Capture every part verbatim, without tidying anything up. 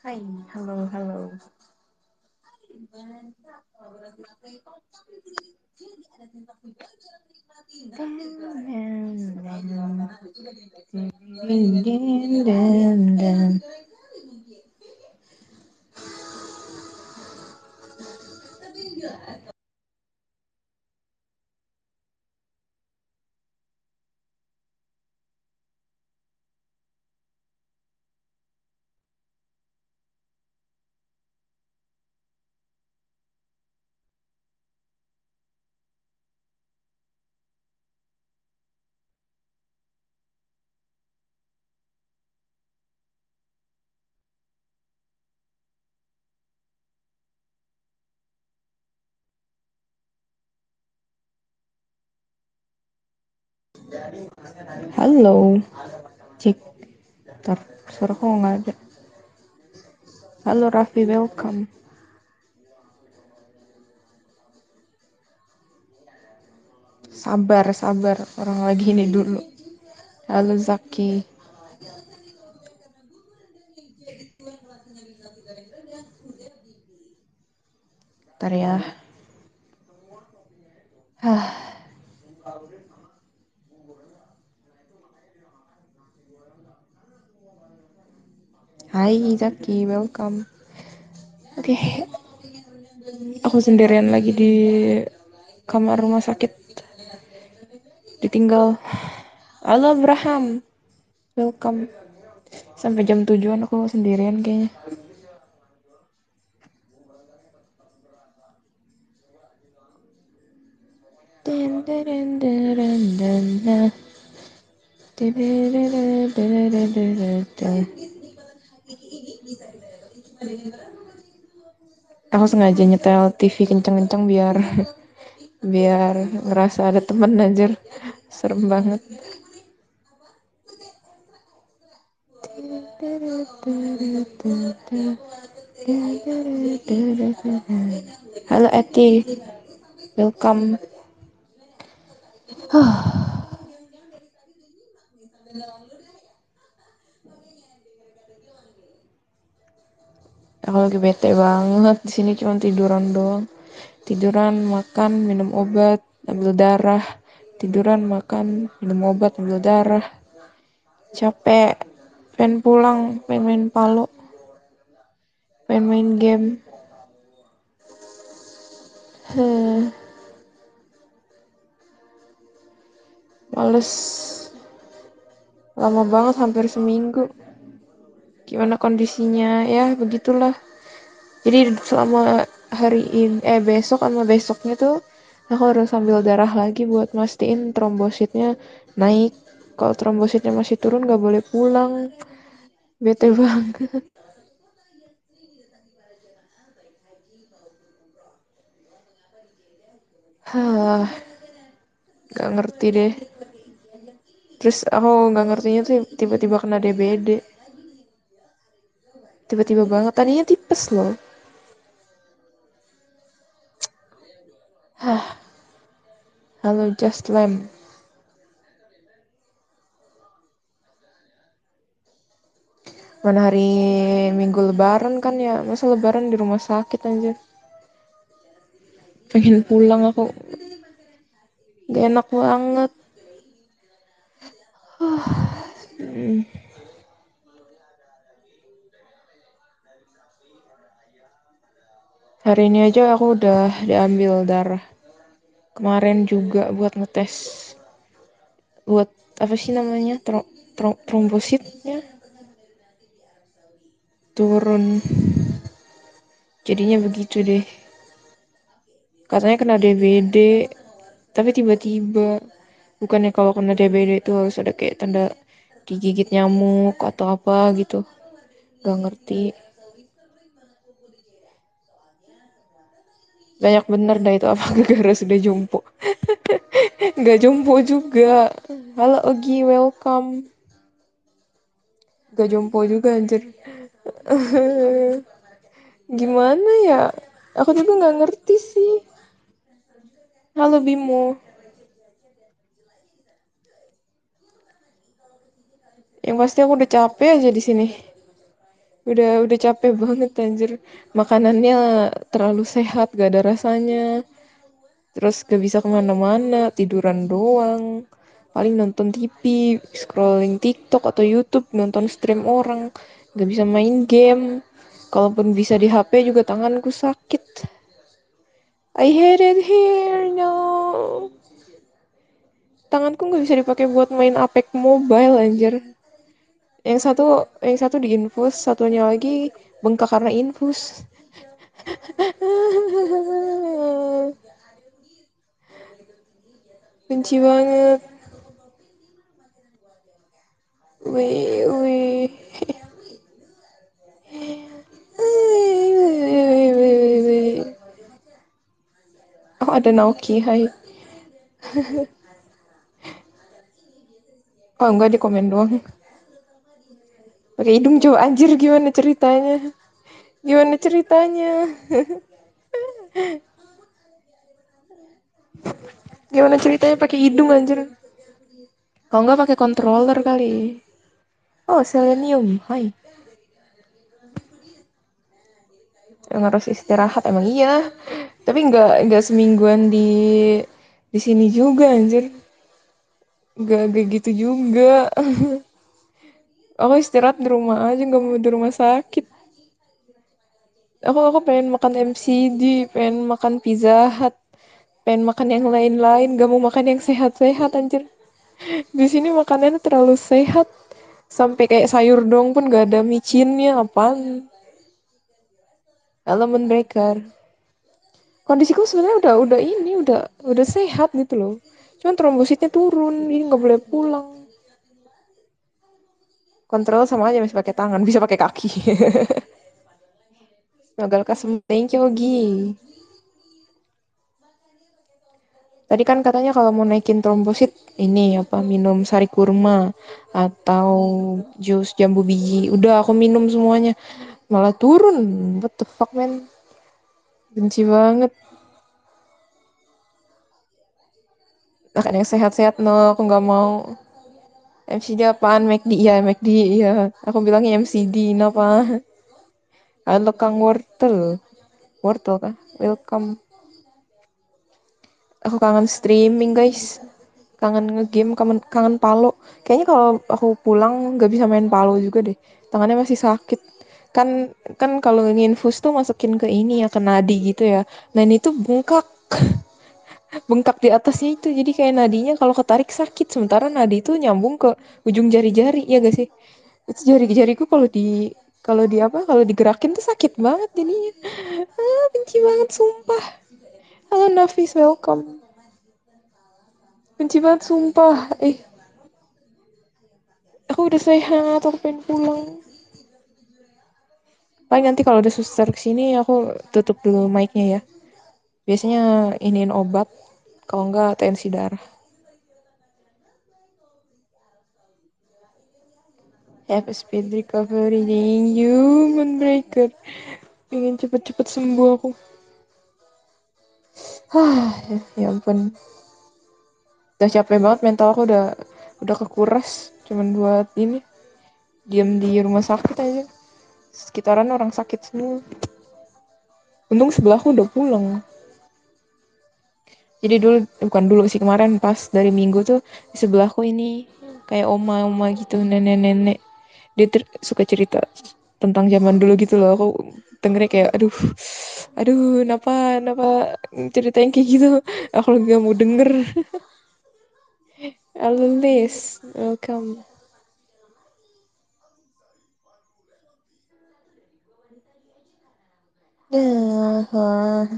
Hai, halo, halo. Halo, cek. Ntar, suara kok nggak ada. Halo Raffi, welcome. Sabar, sabar. Orang lagi ini dulu. Halo Zaki. Ntar ya. Hah. Hai Zaki, welcome. Oke, okay. Aku sendirian lagi di kamar rumah sakit. Ditinggal. Halo Abraham, welcome. Sampai jam tujuan aku sendirian kayaknya. Den den den den den den. Aku sengaja nyetel T V kenceng-kenceng biar biar ngerasa ada temen aja. Serem banget. Halo Eti, welcome. Aku lagi bete banget. Di sini cuma tiduran doang. Tiduran, makan, minum obat, ambil darah. Tiduran, makan, minum obat, ambil darah. Capek. Pengen pulang, pengen main palo. Pengen main game. Huh. Males. Lama banget, hampir seminggu. Gimana kondisinya? Ya, begitulah. Jadi selama hari ini, eh besok sama besoknya tuh aku harus ambil darah lagi buat mastiin trombositnya naik. Kalau trombositnya masih turun gak boleh pulang. Bete banget. Hah, gak ngerti deh. Terus aku gak ngertinya tuh tiba-tiba kena D B D. Tiba-tiba banget. Tadinya tipes loh. Hah. Halo Just Lamb. Mana hari Minggu Lebaran kan ya. Masa Lebaran di rumah sakit aja. Pengen pulang aku. Gak enak banget. Hmm. Hari ini aja aku udah diambil darah. Kemarin juga buat ngetes. Buat apa sih namanya? Tro- tro- trombositnya turun. Jadinya begitu deh. Katanya kena D B D. Tapi tiba-tiba. Bukannya kalau kena D B D itu harus ada kayak tanda digigit nyamuk atau apa gitu. Gak ngerti. Banyak bener dah itu apa gara-gara sudah jompo. Gak jompo juga. Halo Ogi, welcome. Gak jompo juga anjir. Gimana ya? Aku juga gak ngerti sih. Halo Bimo. Yang pasti aku udah capek aja di sini. Udah udah capek banget anjir. Makanannya terlalu sehat, gak ada rasanya. Terus gak bisa kemana-mana, tiduran doang. Paling nonton T V, scrolling TikTok atau YouTube, nonton stream orang. Gak bisa main game. Kalaupun bisa di H P juga tanganku sakit. I hate it here, no. Tanganku gak bisa dipakai buat main Apex Mobile anjir. Yang satu yang satu diinfus, satunya lagi bengkak karena infus. Benci banget. Wih, wih. Oh, ada Naoki, hai. Oh, enggak, di komen doang. Pakai hidung coba anjir, gimana ceritanya? Gimana ceritanya? Gimana ceritanya pakai hidung anjir? Kalau enggak pakai controller kali. Oh, Selenium, hai. Yang harus istirahat emang iya. Tapi enggak enggak semingguan di di sini juga anjir. Enggak kayak gitu juga. Aku istirahat di rumah aja, nggak mau di rumah sakit. Aku aku pengen makan M C D, pengen makan Pizza Hut, pengen makan yang lain-lain, gak mau makan yang sehat-sehat anjir. Di sini makanannya terlalu sehat, sampai kayak sayur dong pun gak ada micinnya, apaan? Elemen breaker. Kondisiku sebenarnya udah udah ini udah udah sehat gitu loh. Cuman trombositnya turun, ini nggak boleh pulang. Kontrol sama aja masih pakai tangan, bisa pakai kaki. Gagal kasem, thank you Ogi. Tadi kan katanya kalau mau naikin trombosit ini apa minum sari kurma atau jus jambu biji. Udah aku minum semuanya. Malah turun. What the fuck man? Benci banget. Makan yang sehat-sehat no, aku nggak mau. M C D apaan? McD iya, McD iya. Aku bilangnya M C D, kenapa? Halo Kang Wortel. Wortel kah? Welcome. Aku kangen streaming guys. Kangen ngegame, kangen, kangen Palo. Kayaknya kalau aku pulang nggak bisa main Palo juga deh. Tangannya masih sakit. Kan kan kalau nginfus tuh masukin ke ini ya, ke nadi gitu ya. Nah ini tuh bengkak. Bengkak di atasnya itu. Jadi kayak nadinya kalau ketarik sakit. Sementara nadi itu nyambung ke ujung jari-jari, ya gak sih? Itu jari-jariku kalau di kalau di apa? Kalau digerakin tuh sakit banget jadinya. Ah, benci banget sumpah. Halo Nafis, welcome. Benci banget sumpah. Eh, aku udah sehat, aku pengen pulang. Paling nanti kalau ada suster kesini aku tutup dulu mic-nya ya. Biasanya iniin obat, kalau enggak tensi darah. Have a speed recovery in human breaker. Pengen cepet-cepet sembuh aku. Hah, ya ampun. Udah capek banget, mental aku udah udah kekuras. Cuman buat ini, diam di rumah sakit aja. Sekitaran orang sakit semua. Untung sebelahku udah pulang. Jadi dulu, bukan dulu sih, kemarin pas dari minggu tuh di sebelahku ini kayak oma-oma gitu, nenek-nenek. Dia ter- suka cerita tentang zaman dulu gitu loh. Aku dengernya kayak aduh, aduh, kenapa, kenapa cerita yang kayak gitu. Aku lagi gak mau denger. Halo Liz, welcome. Nah,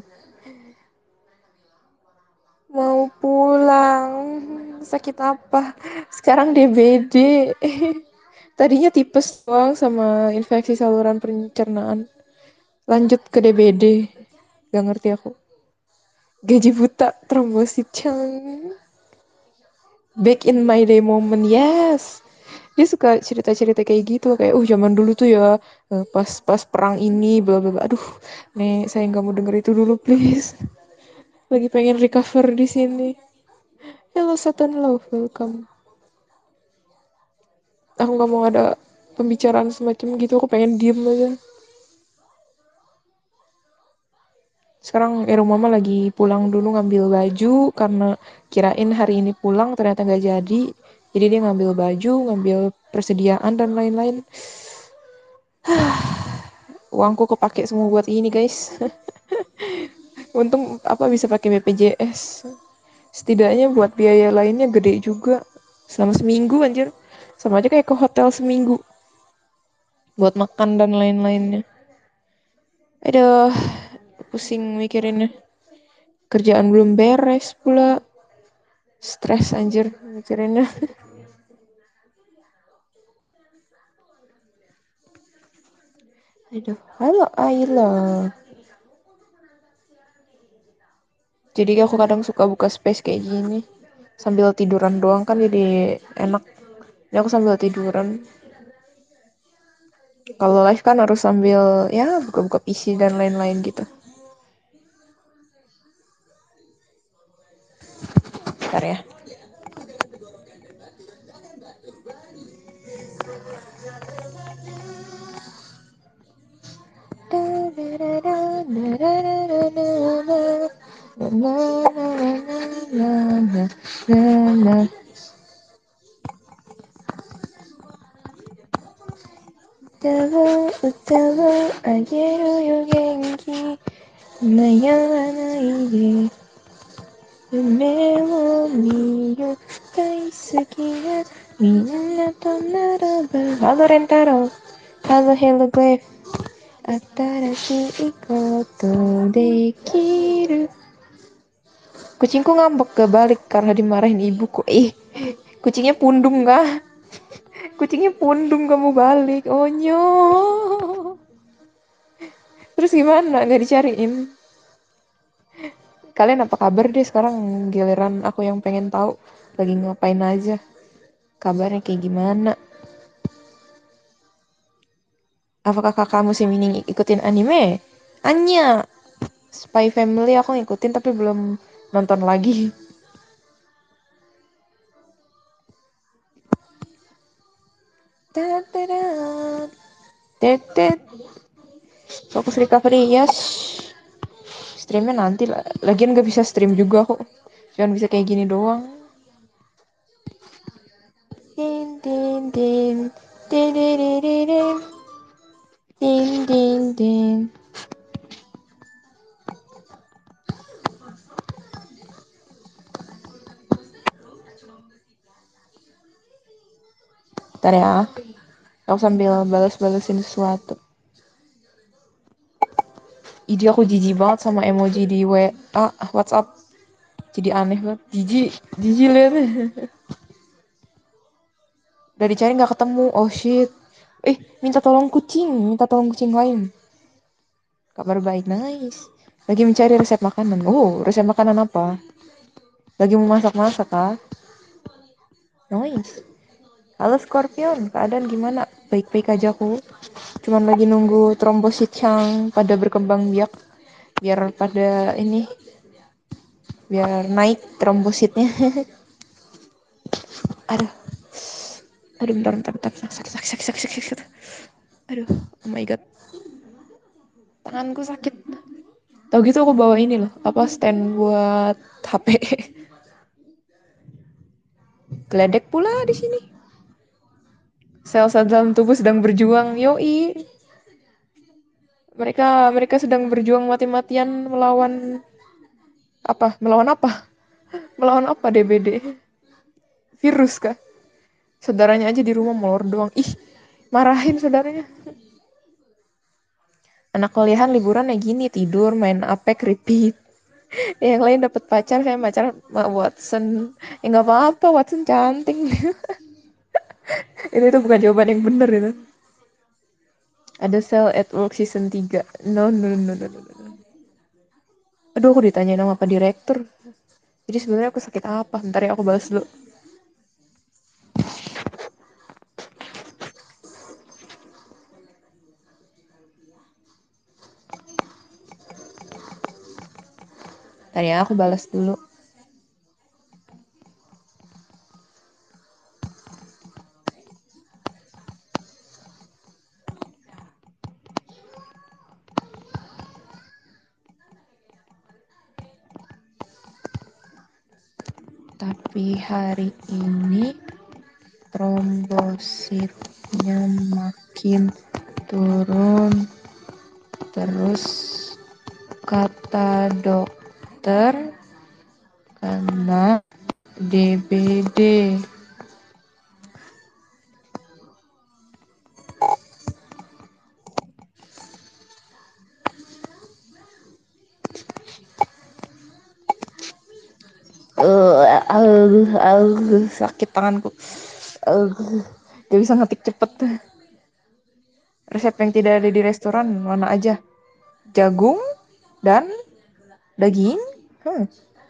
mau pulang. Sakit apa? Sekarang D B D. Tadinya tipes doang sama infeksi saluran pencernaan. Lanjut ke D B D. Gak ngerti aku. Gaji buta, trombosit cang. Back in my day moment, yes. Dia suka cerita-cerita kayak gitu, kayak, uh zaman dulu tuh ya, eh, pas pas perang ini, bla bla bla. Aduh, nih saya nggak mau denger itu dulu, please. Lagi pengen recover di sini. Hello Satan Love, welcome. Aku nggak mau ada pembicaraan semacam gitu, aku pengen diem aja. Sekarang Ero Mama lagi pulang dulu ngambil baju karena kirain hari ini pulang ternyata nggak jadi. Jadi dia ngambil baju, ngambil persediaan dan lain-lain. Uangku kepake semua buat ini guys. Untung apa bisa pakai B P J S. Setidaknya buat biaya lainnya gede juga. Selama seminggu anjir. Sama aja kayak ke hotel seminggu. Buat makan dan lain-lainnya. Aduh, pusing mikirinnya. Kerjaan belum beres pula. Stres anjir mikirinnya. Aduh, halo Ayla. Jadi aku kadang suka buka space kayak gini. Sambil tiduran doang kan jadi enak. Jadi aku sambil tiduran. Kalau live kan harus sambil ya buka-buka P C dan lain-lain gitu. Bentar ya. Utama, utama, ageru yo genki, nayaranai de, yume wo miru, daisuki na minna to naraba. Halo Rentaro, halo Hello Glyph. Atarashii koto dekiru. Kucingku ngambek ke balik karena dimarahin ibuku. Ih, kucingnya pundung kah? Kucingnya pundung kamu balik. Oh nyo. Terus gimana? Nggak dicariin? Kalian apa kabar deh sekarang? Giliran aku yang pengen tahu lagi ngapain aja. Kabarnya kayak gimana? Apakah kakak musim ini ikutin anime? Anya, Spy Family aku ngikutin tapi belum nonton lagi. Tetet. Fokus recovery, yes. Streamnya nanti lah. Lagian gak bisa stream juga kok. Cuman bisa kayak gini doang. Din din din. Din din din din. Din din din. Bentar ya. Aku sambil balas-balasin sesuatu. Ide aku jijik banget sama emoji di W A, WhatsApp. Jadi aneh banget. Jijik. Jijik liat. Udah dicari gak ketemu. Oh shit. Eh, minta tolong kucing. Minta tolong kucing lain. Kabar baik, nice. Lagi mencari resep makanan. Oh, resep makanan apa? Lagi mau masak-masak kah? Nice. Halo Scorpion, keadaan gimana? Baik-baik aja aku. Cuman lagi nunggu trombosit yang pada berkembang biak. Biar pada ini. Biar naik trombositnya. Aduh. Aduh, bentar, bentar, bentar. Sakit, sakit, sakit, sakit, sakit, sakit. Aduh, oh my god. Tanganku sakit. Tahu gitu aku bawa ini loh. Apa stand buat H P. Geledek pula di sini. Sel-sel dalam tubuh sedang berjuang. Yoi. Mereka mereka sedang berjuang mati-matian melawan apa? Melawan apa? Melawan apa D B D? Virus kah? Saudaranya aja di rumah molor doang. Ih, marahin saudaranya. Anak kuliahan liburan ya gini, tidur, main Apex, repeat. Yang lain dapat pacar, saya pacar sama Watson. Ya nggak apa-apa, Watson cantik. itu itu bukan jawaban yang benar itu. Ada Cell at Work season tiga. No, no, no, no, no, no. Aduh, aku ditanyain sama Pak Direktur. Jadi sebenarnya aku sakit apa? Bentar ya, aku balas dulu. Bentar ya, aku balas dulu. Tapi hari ini trombositnya makin turun terus, kata dokter, karena D B D. Uh, uh, uh, sakit tanganku. Uh, gak bisa ngetik cepet. Resep yang tidak ada di restoran mana aja? Jagung dan daging. Hmm.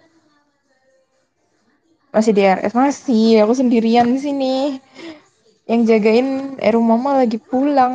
Masih di R S, masih. Aku sendirian di sini. Yang jagain Eru Mama lagi pulang.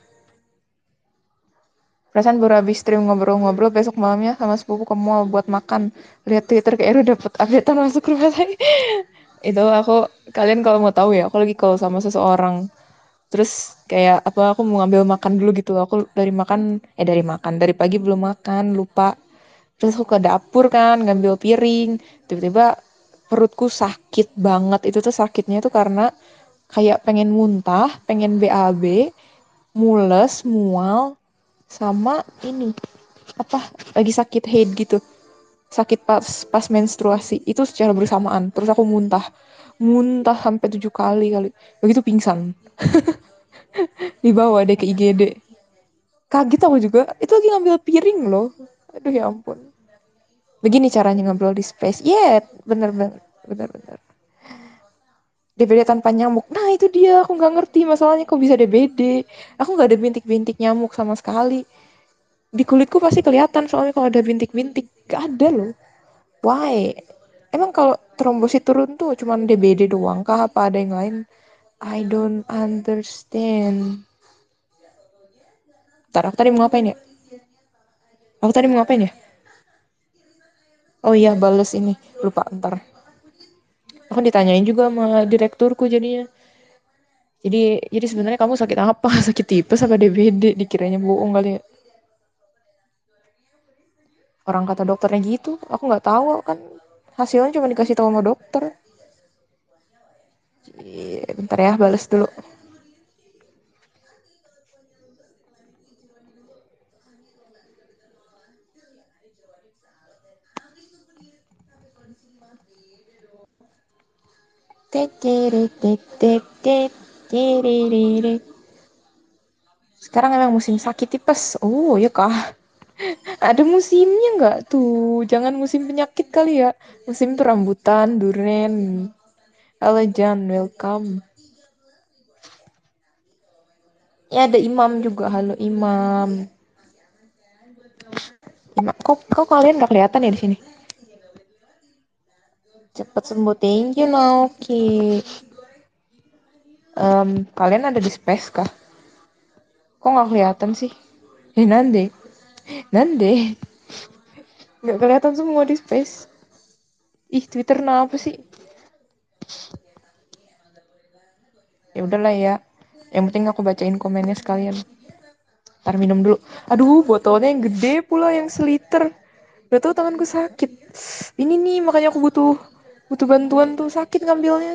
Perasaan baru habis stream ngobrol-ngobrol, besok malamnya sama sepupu ke mall buat makan. Lihat Twitter kayak Eru dapet updatean masuk rumah saya. Itu aku, kalian kalau mau tahu ya, aku lagi call sama seseorang. Terus kayak apa, aku mau ngambil makan dulu gitu. Aku dari makan, eh dari makan, dari pagi belum makan, lupa. Terus aku ke dapur kan, ngambil piring. Tiba-tiba perutku sakit banget. Itu tuh sakitnya tuh karena kayak pengen muntah, pengen B A B, mules, mual, sama ini apa lagi sakit head gitu, sakit pas pas menstruasi itu secara bersamaan. Terus aku muntah, muntah sampai tujuh kali kali, begitu pingsan. Dibawa deh ke I G D. Kaget aku juga, itu lagi ngambil piring loh. Aduh ya ampun. Begini caranya ngobrol di space. Yeah, bener bener bener bener. D B D tanpa nyamuk. Nah itu dia, aku nggak ngerti masalahnya kok bisa D B D. Aku nggak ada bintik-bintik nyamuk sama sekali. Di kulitku pasti kelihatan soalnya kalau ada bintik-bintik. Gak ada loh. Why? Emang kalau trombosit turun tuh cuma D B D doang kah? Apa ada yang lain? I don't understand. Ntar, aku tadi mau ngapain ya? Aku tadi mau ngapain ya? Oh iya, bales ini. Lupa, ntar. Aku ditanyain juga sama direkturku jadinya. Jadi jadi sebenarnya kamu sakit apa? Sakit tipes apa D B D? Dikiranya bohong kali ya. Orang kata dokternya gitu. Aku nggak tahu kan. Hasilnya cuma dikasih tahu sama dokter. Iya, bentar ya, bales dulu. Sekarang emang musim sakit tipes. Oh ya kah? Ada musimnya nggak tuh? Jangan musim penyakit kali ya. Musim tuh rambutan, duren. Halo Jan, welcome. Ya ada Imam juga. Halo Imam. Imam, kok, kok kalian nggak kelihatan ya di sini? Cepet sembuh, thank you Naoki. Um, kalian ada di space kah? Kok nggak kelihatan sih? Eh nande, nande, nggak kelihatan semua di space. Ih Twitter kenapa sih? Ya udahlah ya. Yang penting aku bacain komennya sekalian. Ntar minum dulu. Aduh, botolnya yang gede pula, yang seliter. Udah tau tanganku sakit. Ini nih, makanya aku butuh butuh bantuan tuh, sakit ngambilnya.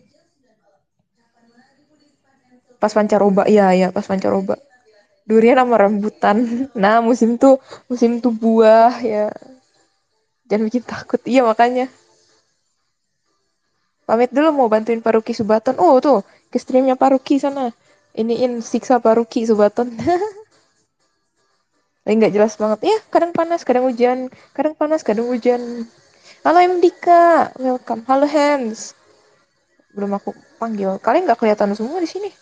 Pas pancaroba, iya ya, pas pancaroba. Durian sama rambutan. Nah, musim tuh musim tuh buah ya. Jangan bikin takut. Iya makanya. Pamit dulu mau bantuin Paruki Subaton. Oh tuh, ke streamnya Paruki sana. Iniin siksa Paruki Subaton. Lagi nggak jelas banget. Ya, kadang panas, kadang hujan. Kadang panas, kadang hujan. Halo M Dika, welcome. Halo Hans. Belum aku panggil. Kalian nggak kelihatan semua di sini.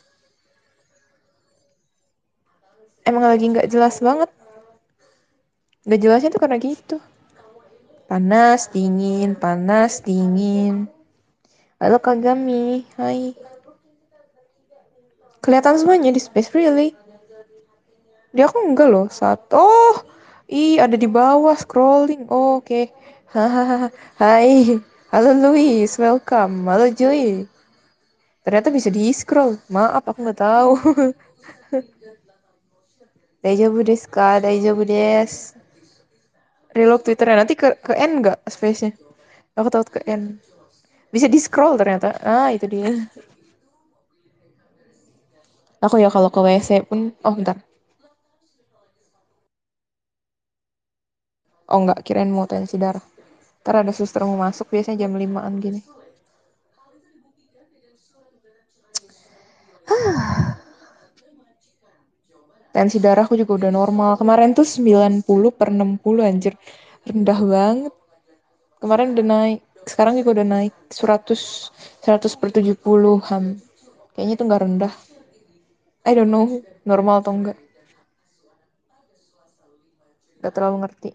Emang lagi nggak jelas banget. Nggak jelasnya tuh karena gitu. Panas, dingin, panas, dingin. Halo Kagami, hai. Kelihatan semuanya di space, really. Dia aku enggak loh. Satu. Oh, ih ada di bawah scrolling. Oh, oke. Okay. Hahaha. Hai. Halo Luis, welcome. Halo Joy. Ternyata bisa di scroll. Maaf, aku nggak tahu. Daijoubu desu ka? Daijoubu desu. Reload Twitternya nanti ke ke N nggak space-nya? Aku takut ke N. Bisa di scroll ternyata. Ah, itu dia. Aku ya kalau ke W C pun, oh bentar. Oh enggak, kirain mau tensi darah. Ntar ada suster mau masuk, biasanya jam limaan gini. Tensi darahku juga udah normal. Kemarin tuh sembilan puluh per enam puluh anjir. Rendah banget. Kemarin udah naik. Sekarang juga udah naik. seratus, seratus per tujuh puluh ham. Kayaknya itu nggak rendah. I don't know. Normal atau enggak. Gak terlalu ngerti.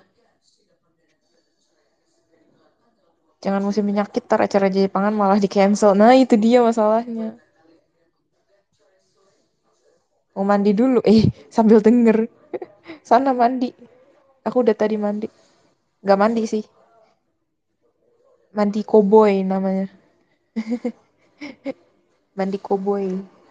Jangan musim penyakit, tar acara Jepangan malah di cancel. Nah itu dia masalahnya. Mau mandi dulu. Eh sambil denger. Sana mandi. Aku udah tadi mandi. Gak mandi sih. Mandi koboi namanya. Mandi koboi.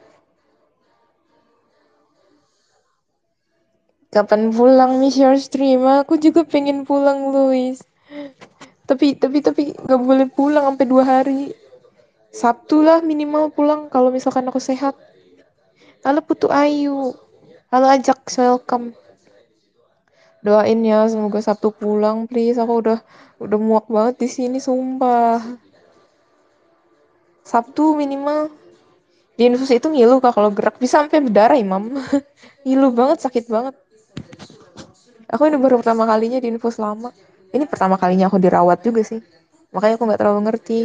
Kapan pulang Miss Your Stream? Aku juga pengen pulang, Louis. Tapi tapi tapi nggak boleh pulang sampai dua hari. Sabtu lah minimal pulang kalau misalkan aku sehat. Halo Putu Ayu. Halo Ajak, welcome. Doain ya semoga Sabtu pulang, please. Aku udah udah muak banget di sini, sumpah. Sabtu minimal. Di infus itu ngilu kak kalau gerak bisa sampai berdarah, Imam. Ngilu banget, sakit banget. Aku ini baru pertama kalinya di infus lama. Ini pertama kalinya aku dirawat juga sih. Makanya aku nggak terlalu ngerti.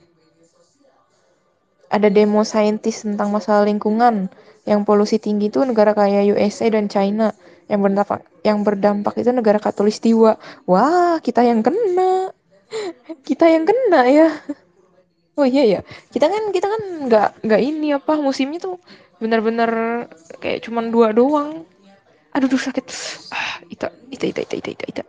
Ada demo saintis tentang masalah lingkungan. Yang polusi tinggi itu negara kayak U S A dan China. Yang berdampak, yang berdampak itu negara Katulistiwa. Wah, kita yang kena. Kita yang kena ya. Oh iya ya. Kita kan kita kan nggak nggak ini apa musimnya tuh benar-benar kayak cuman dua doang. Aduh, duh, sakit. Ah, ita, ita, ita, ita, ita, ita, ita.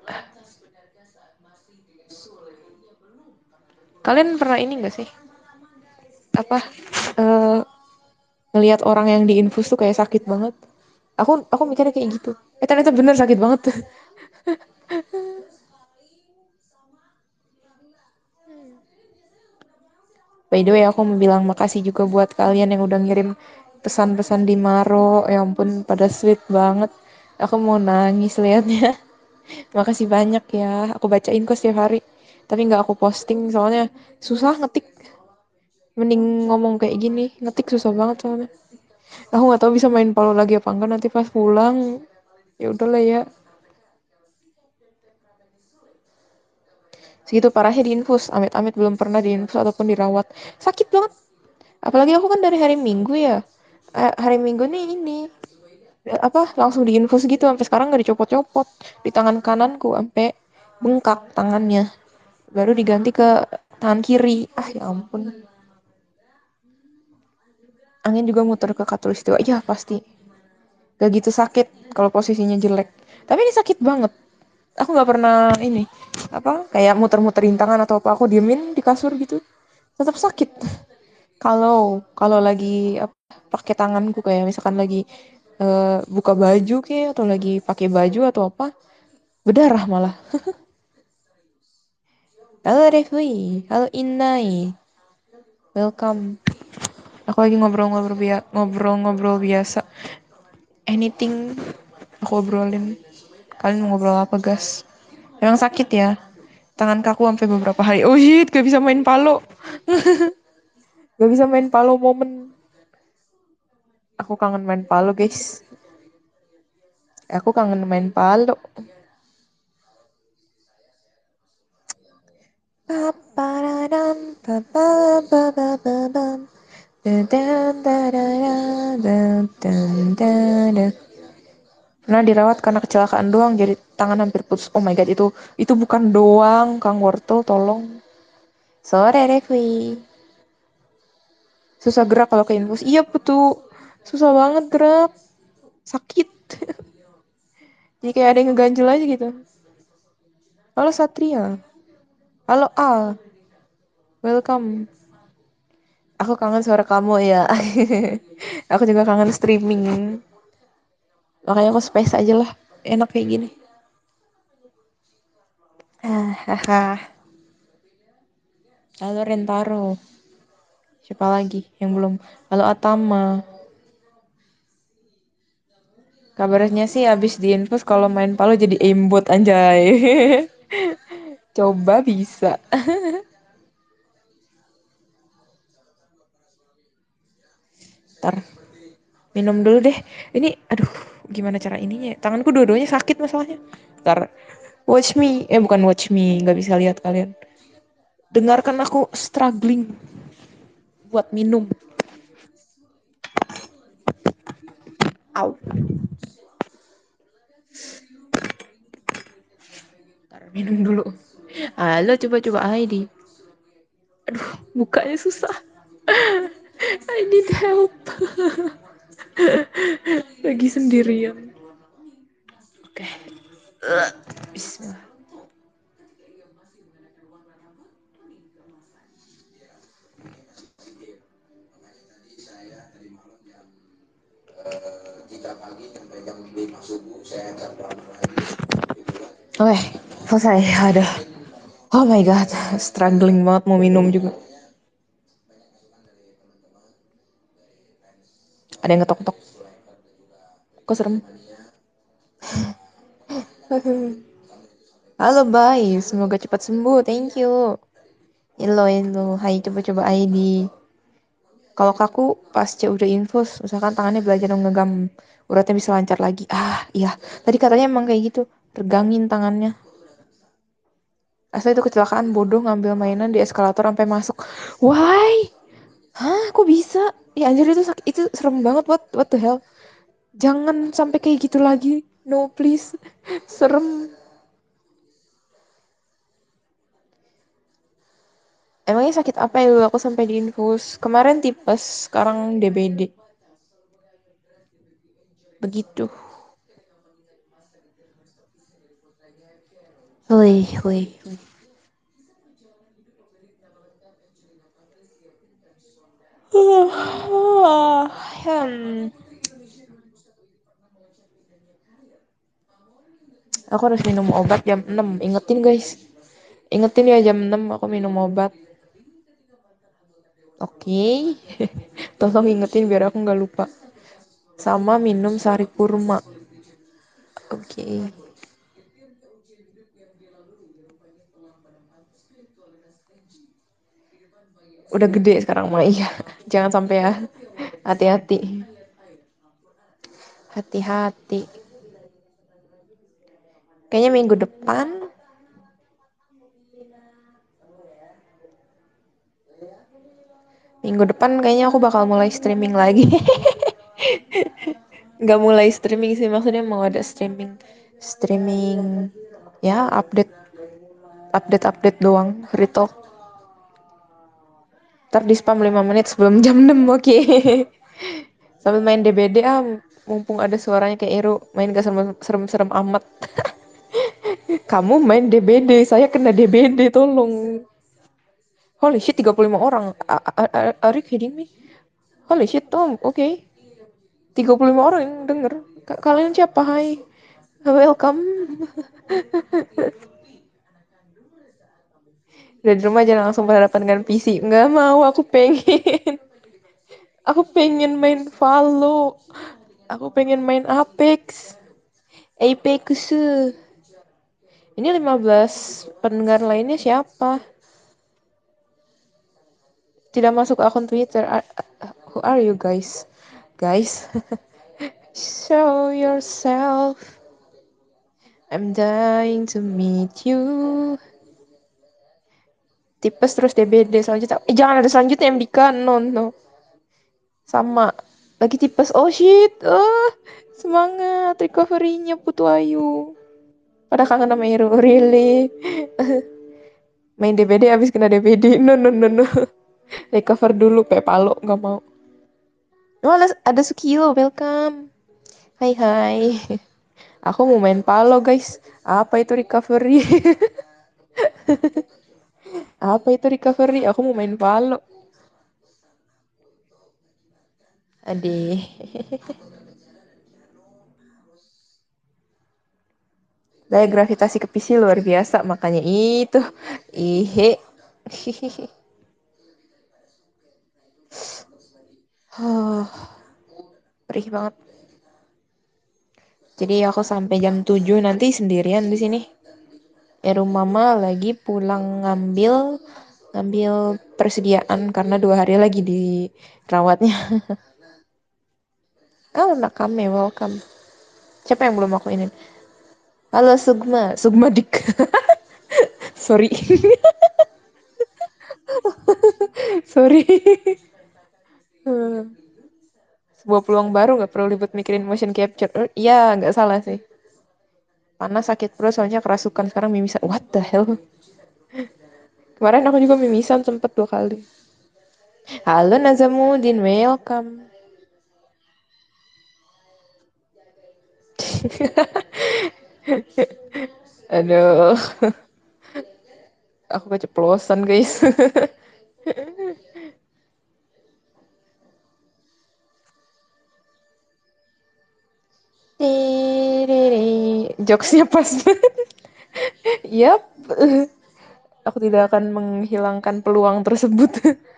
Kalian pernah ini nggak sih? Apa? eh ngelihat orang yang diinfus tuh kayak sakit banget. Aku aku mikirnya kayak gitu. Eh ternyata bener sakit banget. By the way, aku mau bilang makasih juga buat kalian yang udah ngirim pesan-pesan di Maro. Ya ampun, pada sweet banget. Aku mau nangis liatnya. Makasih banyak ya. Aku bacain kok setiap hari. Tapi nggak aku posting soalnya susah ngetik. Mending ngomong kayak gini. Ngetik susah banget soalnya. Aku nggak tahu bisa main Palu lagi apa enggak nanti pas pulang. Ya udahlah ya. Segitu parahnya diinfus. Amit-amit belum pernah diinfus ataupun dirawat. Sakit banget. Apalagi aku kan dari hari Minggu ya. Eh, hari Minggu nih ini eh, apa langsung diinfus gitu sampai sekarang nggak dicopot-copot di tangan kananku sampai bengkak tangannya. Baru diganti ke tangan kiri. Ah ya ampun. Angin juga muter ke katulistiwa. Iya pasti. Gak gitu sakit kalau posisinya jelek. Tapi ini sakit banget. Aku nggak pernah ini apa kayak muter-muterin tangan atau apa. Aku diemin di kasur gitu. Tetap sakit. Kalau kalau lagi apa, pakai tanganku kayak misalkan lagi uh, buka baju kayak atau lagi pakai baju atau apa, berdarah malah. Halo Refli, halo Inai, welcome. Aku lagi ngobrol-ngobrol bia ngobrol-ngobrol biasa. Anything aku obrolin. Kalian mau ngobrol apa, guys? Emang sakit ya? Tangan kaku sampai beberapa hari. Oh shit, gak bisa main palo. Gak bisa main palo momen. Aku kangen main palo, guys. Aku kangen main palo. Pernah dirawat karena kecelakaan doang jadi tangan hampir putus. Oh my god, itu itu bukan doang, Kang Wortel tolong. Sore Revi. Susah gerak kalau ke infus. Iya betul. Susah banget gerak. Sakit. Jadi kayak ada yang ngeganjel aja gitu. Halo Satria. Halo Al. Welcome. Aku kangen suara kamu ya. Aku juga kangen streaming. Makanya aku space aja lah. Enak kayak gini. Hahaha. Halo Rentaro. Siapa lagi yang belum? Halo Atama. Kabarnya sih abis diinfus kalau main Palo jadi aimbot anjay. Coba bisa. Ntar minum dulu deh. Ini aduh gimana cara ininya ya? Tanganku dua-duanya sakit masalahnya. Ntar watch me. Eh bukan watch me. Gak bisa lihat kalian. Dengarkan aku struggling buat minum. Au. Ntar minum dulu. Halo coba-coba I D. Aduh bukanya susah. I need help. Lagi sendirian. Oke. Okay. Bismillah. Oke, selesai. Ada. Oh my god, struggling banget mau minum juga. Ada yang ngetok-tok. Kok serem? Halo, bye. Semoga cepat sembuh. Thank you. Hello, hello. Hai, coba-coba I D. Kalau kaku pasca udah infus, misalkan tangannya belajar ngegam, uratnya bisa lancar lagi. Ah, iya. Tadi katanya emang kayak gitu. Regangin tangannya. Asal itu kecelakaan bodoh ngambil mainan di eskalator sampai masuk. Why? Hah, kok bisa? Ya anjir itu itu serem banget. What what the hell? Jangan sampai kayak gitu lagi. No, please. Serem. Emangnya sakit apa ya dulu aku sampai diinfus? Kemarin tipes, sekarang D B D. Begitu. Hui, hui, hui. Hmm. Aku harus minum obat jam enam. Ingetin guys. Ingetin ya jam enam aku minum obat. Oke. Okay. Tolong ingetin biar aku nggak lupa. Sama minum sari kurma. Oke. Okay. Udah gede sekarang mah iya. Jangan sampai ya. Hati-hati. Hati-hati. Kayaknya minggu depan. Minggu depan kayaknya aku bakal mulai streaming lagi. Nggak mulai streaming sih, maksudnya mau ada streaming. Streaming. Ya, update. Update-update doang. Free talk. Ntar di spam lima menit sebelum jam enam, oke. Okay. Sambil main D B D ah, mumpung ada suaranya kayak Ero. Main gak serem-serem amat. Kamu main D B D, saya kena D B D, tolong. Holy shit, tiga puluh lima orang. Are, are you kidding me? Holy shit, Tom, oke. Okay. tiga puluh lima orang yang denger. Kalian siapa? Hai. Welcome. Dari rumah jangan langsung berhadapan dengan P C. Nggak mau, aku pengen. Aku pengen main Valo. Aku pengen main Apex. Apex. Ini lima belas pendengar lainnya siapa? Tidak masuk akun Twitter. Who are you guys? Guys. Show yourself. I'm dying to meet you. Tipes terus D B D selanjutnya. Eh, jangan ada selanjutnya M D K. No, no. Sama. Lagi tipes. Oh shit. Oh, semangat. Recovery-nya Putu Ayu. Pada kangen sama Hero. Really? Main D B D abis kena D B D. No, no, no, no. Recover dulu. Kayak Palo. Gak mau. Oh, ada, ada Sukiyo. Welcome. Hai, hai. Aku mau main Palo, guys. Apa itu recovery? Apa itu recovery? Aku mau main Valo. Aduh. Daya gravitasi ke P C luar biasa, makanya itu. Ihe. Huh, perih banget. Jadi aku sampai jam tujuh nanti sendirian di sini. Eru mama lagi pulang ngambil ngambil persediaan karena dua hari lagi dirawatnya. Oh, Nakame, welcome. Siapa yang belum aku ini? Halo Sugma, Sugma Dik. Sorry. Sorry. Sebuah peluang baru nggak perlu ribet mikirin motion capture. Eh, Iya, nggak salah sih. Panas sakit perut soalnya kerasukan sekarang mimisan. What the hell? Kemarin aku juga mimisan sempet dua kali. Halo Nazamuddin, welcome. Aduh, aku keceplosan guys. Jokesnya pas. Yap, aku tidak akan menghilangkan peluang tersebut.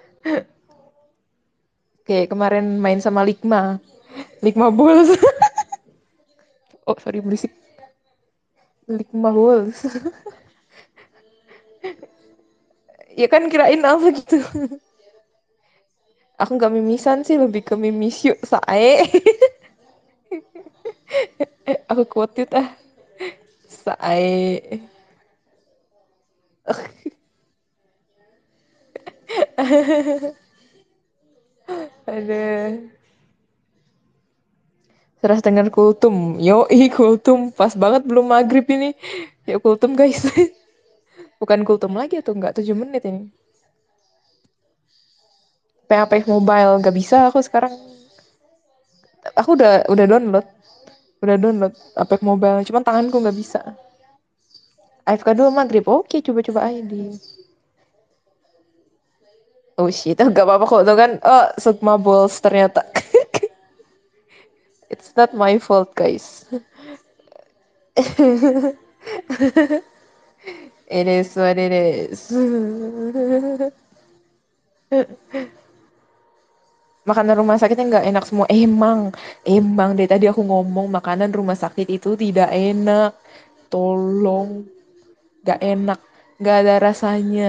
Kayak kemarin main sama Ligma. Ligma Bulls. Oh, sorry berisik. Ligma Bulls. Ya kan kirain apa gitu. Aku nggak mimisan sih, lebih ke mimis yuk sae. Aku quote it ah. Sae. Ada. Serah dengar kultum. Yo, ih kultum. Pas banget belum maghrib ini. Ya kultum guys. Bukan kultum lagi atau enggak tujuh menit ini. P H P mobile nggak bisa aku sekarang. Aku udah udah download. Udah download Apex Mobile. Cuman tanganku nggak bisa. A F K dulu maghrib. Oke, coba-coba aja di. Oh shit, gak apa-apa kok. Tuh kan, oh, Sukma Balls ternyata. It's not my fault, guys. It is what it is. Makanan rumah sakitnya nggak enak semua. Emang, emang deh tadi aku ngomong makanan rumah sakit itu tidak enak. Tolong, nggak enak, nggak ada rasanya,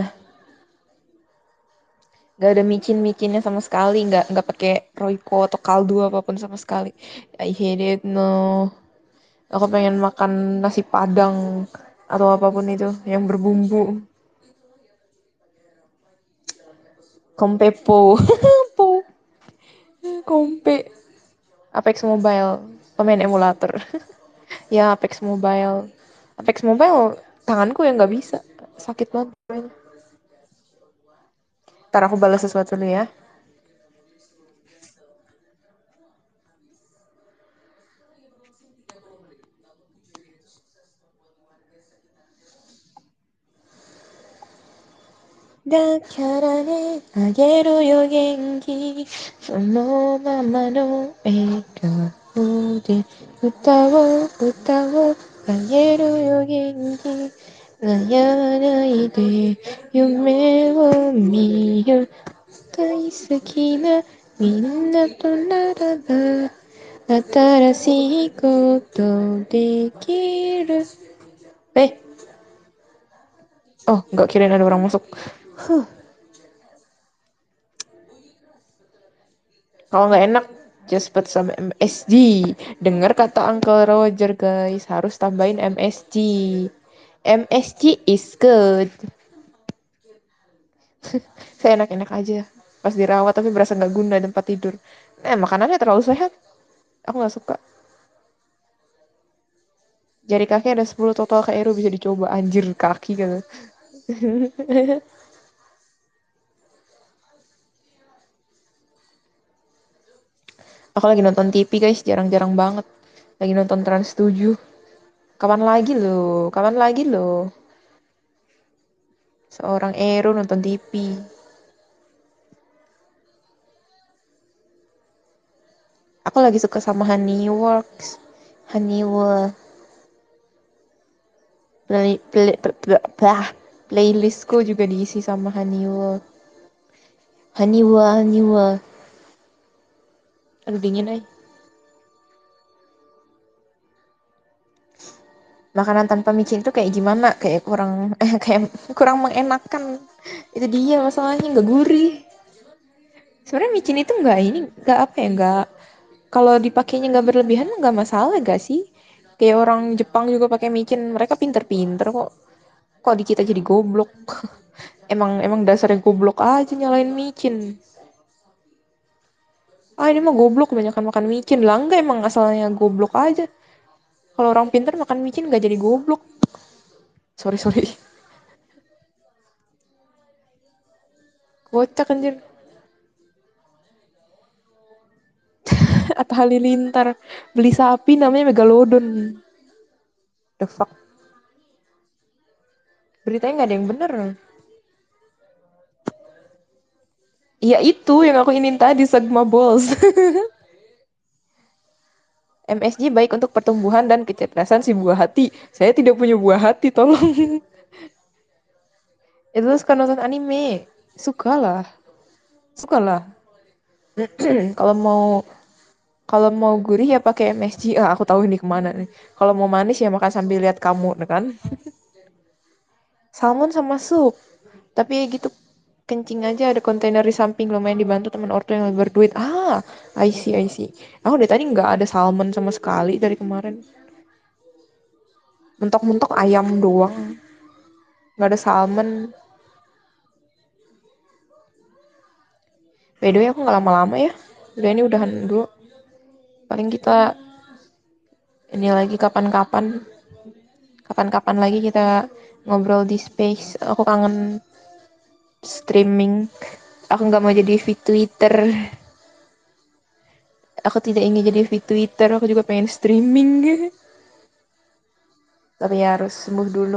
nggak ada micin-micinnya sama sekali, nggak nggak pakai Royco atau kaldu apapun sama sekali. I hate it, no. Aku pengen makan nasi Padang atau apapun itu yang berbumbu. Kompepo. Po. Kompe. Apex Mobile. Pemain emulator. Ya, Apex Mobile. Apex Mobile tanganku yang nggak bisa. Sakit banget. Ntar aku balas sesuatu dulu ya. Eh, oh, nggak kirain ada orang masuk. Huh. Kalau nggak enak, just put some M S G. Dengar kata Uncle Roger, guys. Harus tambahin M S G. M S G is good. Saya enak-enak aja. Pas dirawat tapi berasa nggak guna di tempat tidur. Eh, makanannya terlalu sehat. Aku nggak suka. Jari kaki ada sepuluh total kayak Eru bisa dicoba. Anjir, kaki gitu. Aku lagi nonton T V, guys. Jarang-jarang banget. Lagi nonton Trans tujuh. Kapan lagi lo? Kapan lagi lo? Seorang Eru nonton T V. Aku lagi suka sama Honeyworks. Honeyworld. Play, play, play, play, playlistku juga diisi sama Honeyworld. Honeyworld, Honeyworld. Aduh dingin ay. Makanan tanpa micin tuh kayak gimana? Kayak kurang eh kayak kurang mengenakan. Itu dia masalahnya, nggak gurih. Sebenarnya micin itu nggak ini, nggak apa ya, nggak, kalau dipakainya nggak berlebihan nggak masalah gak sih? Kayak orang Jepang juga pakai micin, mereka pinter-pinter kok. Kok di kita jadi goblok? Emang emang dasarnya goblok aja nyalain micin. Ah ini mah goblok kebanyakan makan micin lah, enggak, emang asalnya goblok aja. Kalau orang pinter makan micin nggak jadi goblok. Sorry sorry. Kocak anjir. Atta Halilintar beli sapi namanya Megalodon. The fuck. Beritanya nggak ada yang bener. Iya itu yang aku ingin tadi, Sigma Balls. M S G baik untuk pertumbuhan dan kecerdasan si buah hati. Saya tidak punya buah hati, tolong. Itu suka nonton anime. Suka lah. Suka lah. Kalau mau kalau mau gurih ya pakai M S G. Ah, aku tahu ini kemana nih. Kalau mau manis ya makan sambil lihat kamu, kan? Salmon sama sup. Tapi ya gitu, kencing aja ada kontainer di samping, lumayan dibantu teman ortu yang lebih berduit. Ah, I see, I see. Aku dari tadi nggak ada salmon sama sekali dari kemarin. Mentok-mentok ayam doang. Nggak ada salmon. By the way, aku nggak lama-lama ya. Udah ini udahan dulu. Paling kita ini lagi kapan-kapan. Kapan-kapan lagi kita ngobrol di space. Aku kangen streaming. Aku nggak mau jadi feed Twitter. Aku tidak ingin jadi feed Twitter. Aku juga pengen streaming. Tapi ya harus sembuh dulu.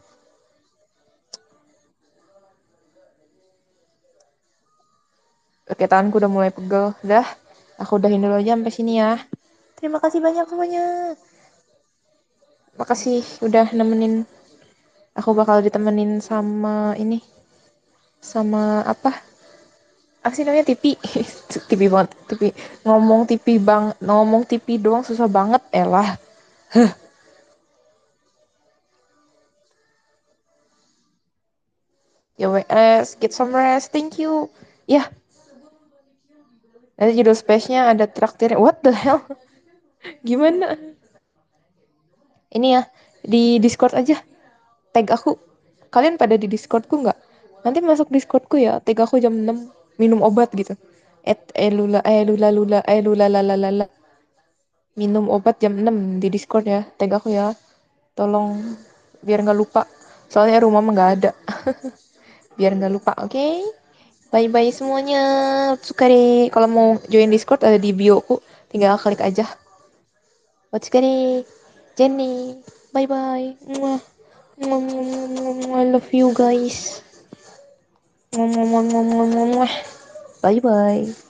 Oke, tanganku udah mulai pegel. Dah, aku udahin dulu aja sampai sini ya. Terima kasih banyak semuanya. Makasih udah nemenin. Aku bakal ditemenin sama ini. Sama apa? Apa sih namanya, T V? T V banget. T V. Ngomong T V bang. Ngomong T V doang susah banget. Elah. Ya W S. Get some rest. Thank you. Ya. Nanti judul space-nya ada traktir. What the hell? Gimana? Ini ya. Di Discord aja. Tag aku. Kalian pada di Discordku nggak? Nanti masuk Discordku ya. Tag aku jam enam minum obat gitu. Et elula elula lula elula lalalala. Minum obat jam enam di Discord ya. Tag aku ya. Tolong biar nggak lupa. Soalnya rumah mah nggak ada. Biar nggak lupa, oke? Okay? Bye bye semuanya. Otsukare. Kalau mau join Discord ada di bio ku. Tinggal klik aja. Otsukare. Jenny. Bye bye. Mwah. Mwah, mwah, mwah, mwah. I love you guys. Mwah, mwah, mwah, mwah, mwah, mwah. Bye bye.